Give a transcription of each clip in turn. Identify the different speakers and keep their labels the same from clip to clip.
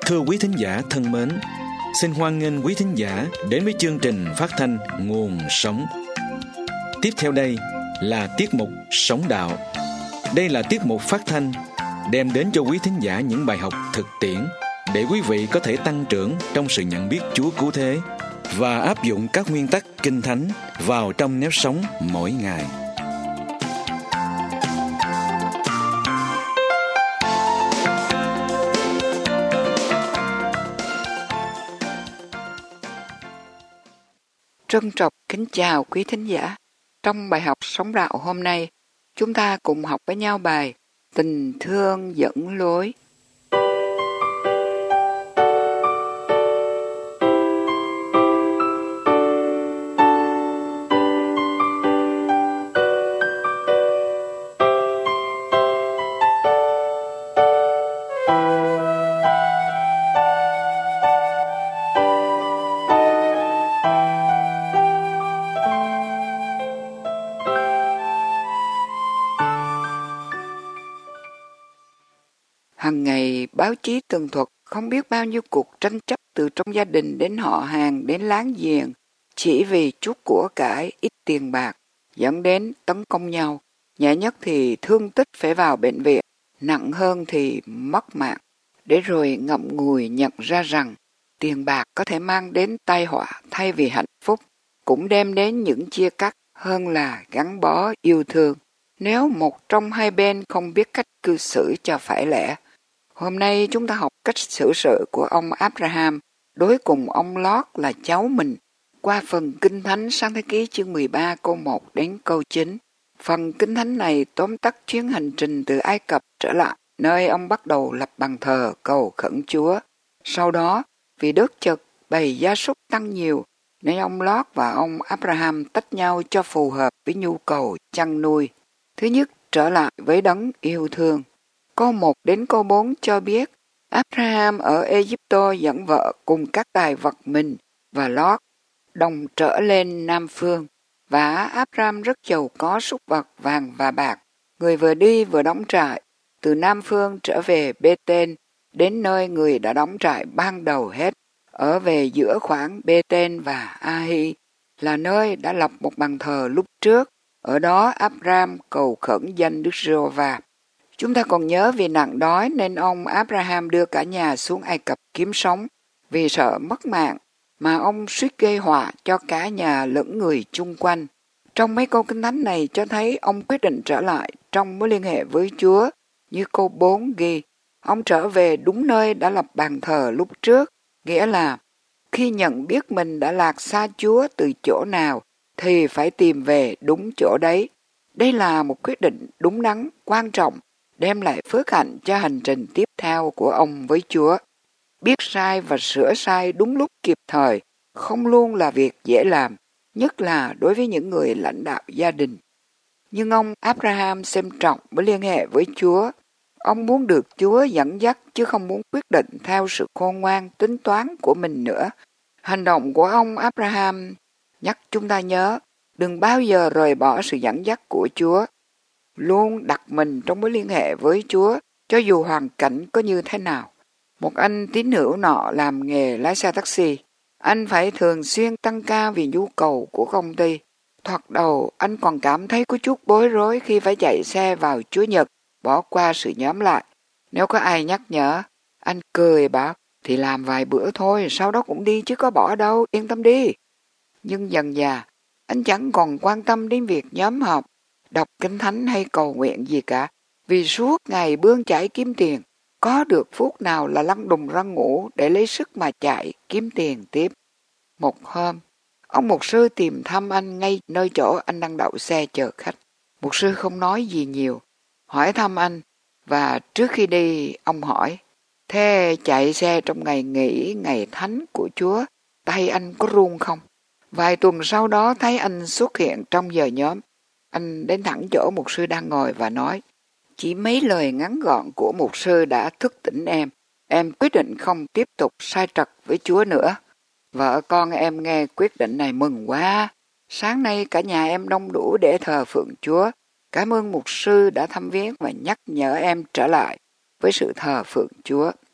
Speaker 1: Thưa quý thính giả thân mến, xin hoan nghênh quý thính giả đến với chương trình phát thanh Nguồn Sống. Tiếp theo đây là tiết mục Sống Đạo. Đây là tiết mục phát thanh đem đến cho quý thính giả những bài học thực tiễn để quý vị có thể tăng trưởng trong sự nhận biết Chúa cứu thế và áp dụng các nguyên tắc Kinh Thánh vào trong nếp sống mỗi ngày.
Speaker 2: Trân trọng kính chào quý thính giả. Trong bài học Sống Đạo hôm nay, chúng ta cùng học với nhau bài Tình thương dẫn lối. Hằng ngày báo chí tường thuật không biết bao nhiêu cuộc tranh chấp từ trong gia đình đến họ hàng đến láng giềng chỉ vì chút của cải ít tiền bạc dẫn đến tấn công nhau. Nhẹ nhất thì thương tích phải vào bệnh viện, nặng hơn thì mất mạng. Để rồi ngậm ngùi nhận ra rằng tiền bạc có thể mang đến tai họa thay vì hạnh phúc, cũng đem đến những chia cắt hơn là gắn bó yêu thương. Nếu một trong hai bên không biết cách cư xử cho phải lẽ. Hôm nay chúng ta học cách xử sự của ông Abraham đối cùng ông Lót là cháu mình qua phần Kinh Thánh Sáng Thế Ký chương 13 câu 1 đến câu 9. Phần Kinh Thánh này tóm tắt chuyến hành trình từ Ai Cập trở lại, nơi ông bắt đầu lập bàn thờ cầu khẩn Chúa. Sau đó, vì đớt chật bầy gia súc tăng nhiều, nên ông Lót và ông Abraham tách nhau cho phù hợp với nhu cầu chăn nuôi. Thứ nhất, trở lại với đấng yêu thương. Câu 1 đến câu 4 cho biết Abraham ở Egypto dẫn vợ cùng các tài vật mình và Lót đồng trở lên Nam Phương, và Abraham rất giàu có súc vật vàng và bạc. Người vừa đi vừa đóng trại từ Nam Phương trở về Bê-tên, đến nơi người đã đóng trại ban đầu hết, ở về giữa khoảng Bê-tên và A-hi, là nơi đã lập một bàn thờ lúc trước. Ở đó Abraham cầu khẩn danh Đức Giê-hô-va. Chúng ta còn nhớ vì nạn đói nên ông Abraham đưa cả nhà xuống Ai Cập kiếm sống. Vì sợ mất mạng mà ông suýt gây họa cho cả nhà lẫn người chung quanh. Trong mấy câu Kinh Thánh này cho thấy ông quyết định trở lại trong mối liên hệ với Chúa. Như câu 4 ghi, ông trở về đúng nơi đã lập bàn thờ lúc trước, nghĩa là khi nhận biết mình đã lạc xa Chúa từ chỗ nào thì phải tìm về đúng chỗ đấy. Đây là một quyết định đúng đắn, quan trọng, đem lại phước hạnh cho hành trình tiếp theo của ông với Chúa. Biết sai và sửa sai đúng lúc kịp thời không luôn là việc dễ làm, nhất là đối với những người lãnh đạo gia đình. Nhưng ông Abraham xem trọng với liên hệ với Chúa. Ông muốn được Chúa dẫn dắt chứ không muốn quyết định theo sự khôn ngoan tính toán của mình nữa. Hành động của ông Abraham nhắc chúng ta nhớ đừng bao giờ rời bỏ sự dẫn dắt của Chúa. Luôn đặt mình trong mối liên hệ với Chúa cho dù hoàn cảnh có như thế nào. Một anh tín hữu nọ làm nghề lái xe taxi. Anh phải thường xuyên tăng ca vì nhu cầu của công ty. Thoạt đầu anh còn cảm thấy có chút bối rối khi phải chạy xe vào Chủ nhật, bỏ qua sự nhóm lại. Nếu có ai nhắc nhở, anh cười bảo thì làm vài bữa thôi, sau đó cũng đi chứ có bỏ đâu, yên tâm đi. Nhưng dần dà, anh chẳng còn quan tâm đến việc nhóm họp, đọc Kinh Thánh hay cầu nguyện gì cả, vì suốt ngày bươn chải kiếm tiền, có được phút nào là lăn đùng ra ngủ để lấy sức mà chạy kiếm tiền tiếp. Một hôm, ông mục sư tìm thăm anh ngay nơi chỗ anh đang đậu xe chờ khách. Mục sư không nói gì nhiều, hỏi thăm anh, và trước khi đi ông hỏi, thế chạy xe trong ngày nghỉ, ngày thánh của Chúa, tay anh có run không? Vài tuần sau đó thấy anh xuất hiện trong giờ nhóm. Anh đến thẳng chỗ mục sư đang ngồi và nói, chỉ mấy lời ngắn gọn của mục sư đã thức tỉnh em. Em quyết định không tiếp tục sai trật với Chúa nữa. Vợ con em nghe quyết định này mừng quá. Sáng nay cả nhà em đông đủ để thờ phượng Chúa. Cảm ơn mục sư đã thăm viếng và nhắc nhở em trở lại với sự thờ phượng Chúa.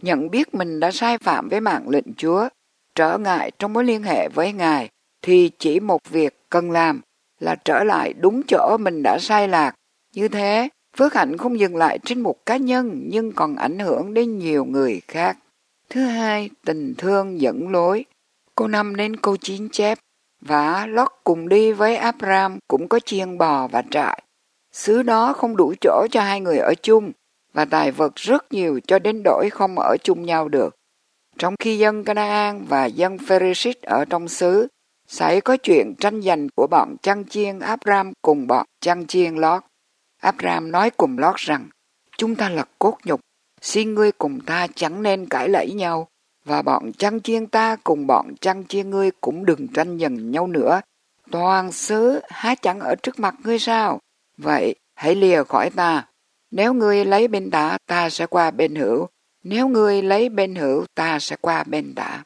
Speaker 2: nhận biết mình đã sai phạm với mạng lệnh Chúa, trở ngại trong mối liên hệ với Ngài, thì chỉ một việc cần làm là trở lại đúng chỗ mình đã sai lạc. Như thế, phước hạnh không dừng lại trên một cá nhân nhưng còn ảnh hưởng đến nhiều người khác. Thứ hai, tình thương dẫn lối. Câu 5 đến câu 9 chép, và Lót cùng đi với Abram cũng có chiên bò và trại. Xứ đó không đủ chỗ cho hai người ở chung, và tài vật rất nhiều cho đến đổi không ở chung nhau được. Trong khi dân Canaan và dân Pherezit ở trong xứ, xảy có chuyện tranh giành của bọn chăn chiên Abram cùng bọn chăn chiên Lót. Abram nói cùng Lót rằng, chúng ta là cốt nhục, xin ngươi cùng ta chẳng nên cãi lẫy nhau, và bọn chăn chiên ta cùng bọn chăn chiên ngươi cũng đừng tranh giành nhau nữa. Toàn xứ há chẳng ở trước mặt ngươi sao? Vậy hãy lìa khỏi ta. Nếu ngươi lấy bên tả, ta sẽ qua bên hữu. Nếu ngươi lấy bên hữu, ta sẽ qua bên tả.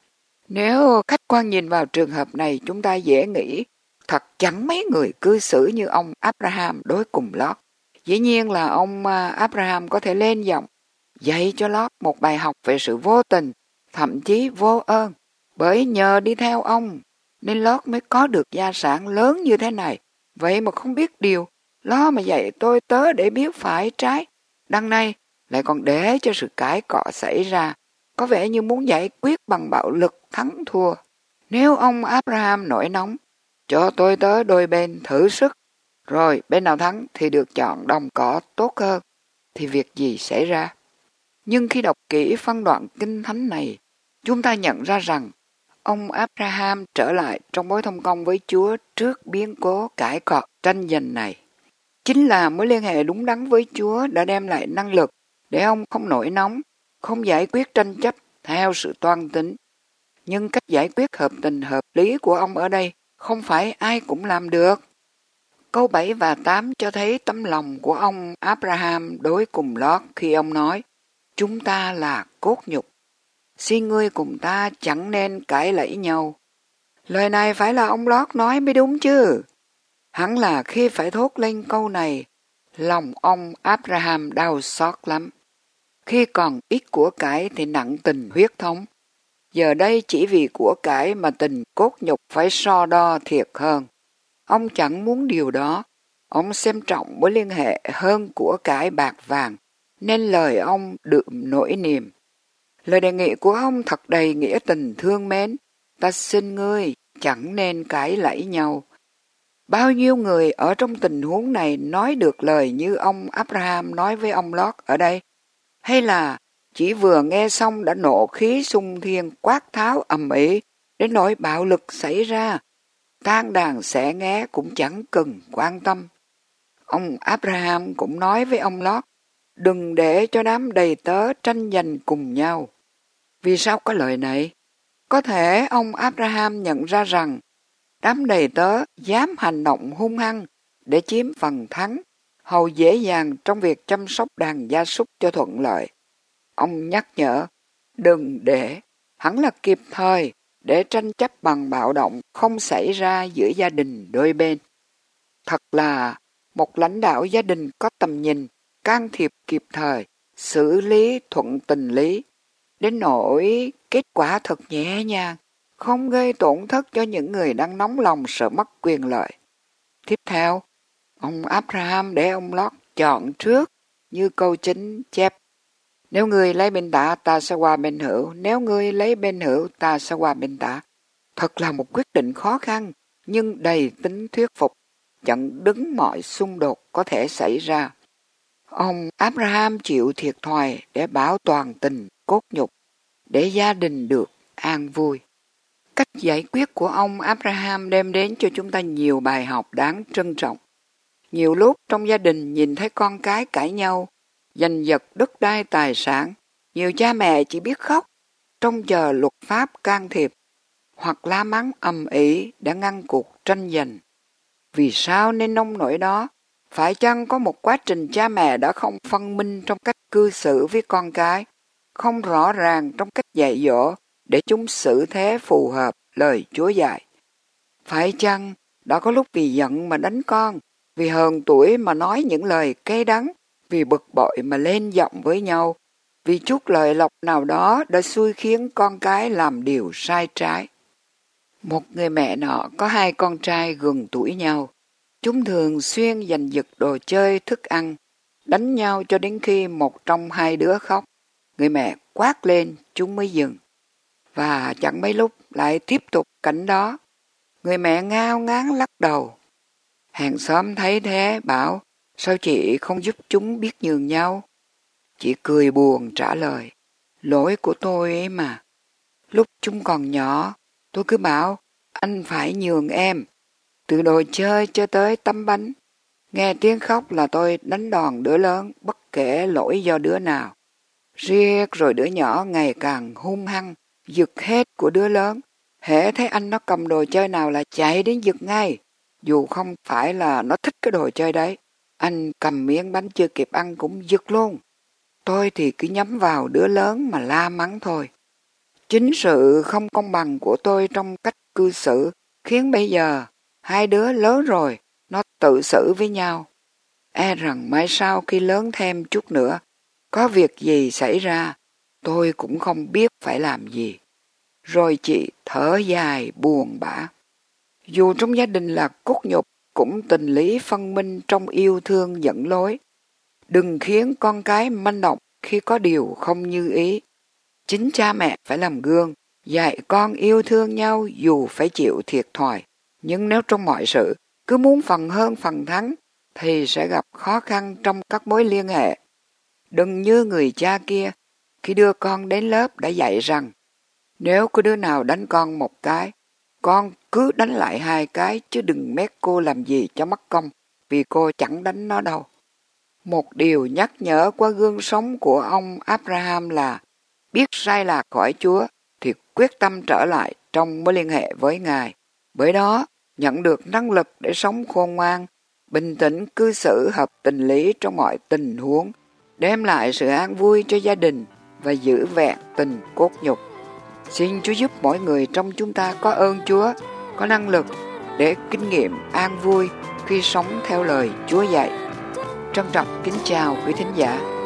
Speaker 2: Nếu khách quan nhìn vào trường hợp này, chúng ta dễ nghĩ, thật chẳng mấy người cư xử như ông Abraham đối cùng Lót. Dĩ nhiên là ông Abraham có thể lên giọng, dạy cho Lót một bài học về sự vô tình, thậm chí vô ơn. Bởi nhờ đi theo ông, nên Lót mới có được gia sản lớn như thế này. Vậy mà không biết điều, lo mà dạy tôi tớ để biết phải trái. Đằng này lại còn để cho sự cãi cọ xảy ra, có vẻ như muốn giải quyết bằng bạo lực thắng thua. Nếu ông Abraham nổi nóng, cho tôi tớ đôi bên thử sức, rồi bên nào thắng thì được chọn đồng cỏ tốt hơn, thì việc gì xảy ra? Nhưng khi đọc kỹ phân đoạn kinh thánh này, chúng ta nhận ra rằng ông Abraham trở lại trong mối thông công với Chúa trước biến cố cãi cọ tranh giành này. Chính là mối liên hệ đúng đắn với Chúa đã đem lại năng lực để ông không nổi nóng, không giải quyết tranh chấp theo sự toan tính. Nhưng cách giải quyết hợp tình hợp lý của ông ở đây không phải ai cũng làm được. Câu 7 và 8 cho thấy tấm lòng của ông Abraham đối cùng Lót khi ông nói, chúng ta là cốt nhục, xin ngươi cùng ta chẳng nên cãi lẫy nhau. Lời này phải là ông Lót nói mới đúng chứ. Hẳn là khi phải thốt lên câu này, lòng ông Abraham đau xót lắm. Khi còn ít của cải thì nặng tình huyết thống. Giờ đây chỉ vì của cải mà tình cốt nhục phải so đo thiệt hơn. Ông chẳng muốn điều đó. Ông xem trọng mối liên hệ hơn của cải bạc vàng, nên lời ông đượm nỗi niềm. Lời đề nghị của ông thật đầy nghĩa tình thương mến. Ta xin ngươi chẳng nên cãi lẫy nhau. Bao nhiêu người ở trong tình huống này nói được lời như ông Abraham nói với ông Lót ở đây? Hay là chỉ vừa nghe xong đã nộ khí xung thiên quát tháo ầm ĩ đến nỗi bạo lực xảy ra? Tang đàn xẻ nghé cũng chẳng cần quan tâm. Ông Abraham cũng nói với ông Lót, đừng để cho đám đầy tớ tranh giành cùng nhau. Vì sao có lời này? Có thể ông Abraham nhận ra rằng đám đầy tớ dám hành động hung hăng để chiếm phần thắng, hầu dễ dàng trong việc chăm sóc đàn gia súc cho thuận lợi. Ông nhắc nhở, đừng để, hẳn là kịp thời, để tranh chấp bằng bạo động không xảy ra giữa gia đình đôi bên. Thật là một lãnh đạo gia đình có tầm nhìn, can thiệp kịp thời, xử lý thuận tình lý, đến nỗi kết quả thật nhẹ nhàng, không gây tổn thất cho những người đang nóng lòng sợ mất quyền lợi. Tiếp theo, ông Abraham để ông Lót chọn trước, như câu 9 chép. Nếu ngươi lấy bên tả, ta sẽ qua bên hữu. Nếu ngươi lấy bên hữu, ta sẽ qua bên tả. Thật là một quyết định khó khăn, nhưng đầy tính thuyết phục, chặn đứng mọi xung đột có thể xảy ra. Ông Abraham chịu thiệt thòi để bảo toàn tình cốt nhục, để gia đình được an vui. Cách giải quyết của ông Abraham đem đến cho chúng ta nhiều bài học đáng trân trọng. Nhiều lúc trong gia đình nhìn thấy con cái cãi nhau, giành giật đất đai tài sản, nhiều cha mẹ chỉ biết khóc, trông chờ luật pháp can thiệp, hoặc la mắng ầm ĩ để ngăn cuộc tranh giành. Vì sao nên nông nổi đó? Phải chăng có một quá trình cha mẹ đã không phân minh trong cách cư xử với con cái, không rõ ràng trong cách dạy dỗ để chúng xử thế phù hợp lời Chúa dạy? Phải chăng đã có lúc vì giận mà đánh con, vì hờn tuổi mà nói những lời cay đắng, vì bực bội mà lên giọng với nhau, vì chút lợi lộc nào đó đã xui khiến con cái làm điều sai trái. Một người mẹ nọ có 2 con trai gần tuổi nhau. Chúng thường xuyên giành giật đồ chơi, thức ăn, đánh nhau cho đến khi một trong 2 đứa khóc. Người mẹ quát lên, chúng mới dừng. Và chẳng mấy lúc lại tiếp tục cảnh đó. Người mẹ ngao ngán lắc đầu. Hàng xóm thấy thế bảo, sao chị không giúp chúng biết nhường nhau? Chị cười buồn trả lời, lỗi của tôi ấy mà. Lúc chúng còn nhỏ, tôi cứ bảo, anh phải nhường em. Từ đồ chơi cho tới tấm bánh. Nghe tiếng khóc là tôi đánh đòn đứa lớn, bất kể lỗi do đứa nào. Riết rồi đứa nhỏ ngày càng hung hăng, giật hết của đứa lớn. Hễ thấy anh nó cầm đồ chơi nào là chạy đến giật ngay. Dù không phải là nó thích cái đồ chơi đấy. Anh cầm miếng bánh chưa kịp ăn cũng giật luôn. Tôi thì cứ nhắm vào đứa lớn mà la mắng thôi. Chính sự không công bằng của tôi trong cách cư xử khiến bây giờ 2 đứa lớn rồi, nó tự xử với nhau. E rằng mai sau khi lớn thêm chút nữa, có việc gì xảy ra, tôi cũng không biết phải làm gì. Rồi chị thở dài buồn bã. Dù trong gia đình là cốt nhục, cũng tình lý phân minh trong yêu thương dẫn lối. Đừng khiến con cái manh động khi có điều không như ý. Chính cha mẹ phải làm gương, dạy con yêu thương nhau dù phải chịu thiệt thòi. Nhưng nếu trong mọi sự cứ muốn phần hơn phần thắng, thì sẽ gặp khó khăn trong các mối liên hệ. Đừng như người cha kia, khi đưa con đến lớp đã dạy rằng, nếu có đứa nào đánh con một cái, con cứ đánh lại 2 cái chứ đừng mét cô làm gì cho mất công, vì cô chẳng đánh nó đâu. Một điều nhắc nhở qua gương sống của ông Abraham là biết sai lạc khỏi Chúa thì quyết tâm trở lại trong mối liên hệ với Ngài. Bởi đó, nhận được năng lực để sống khôn ngoan, bình tĩnh cư xử hợp tình lý trong mọi tình huống, đem lại sự an vui cho gia đình và giữ vẹn tình cốt nhục. Xin Chúa giúp mỗi người trong chúng ta có ơn Chúa, có năng lực để kinh nghiệm an vui khi sống theo lời Chúa dạy. Trân trọng kính chào quý thính giả.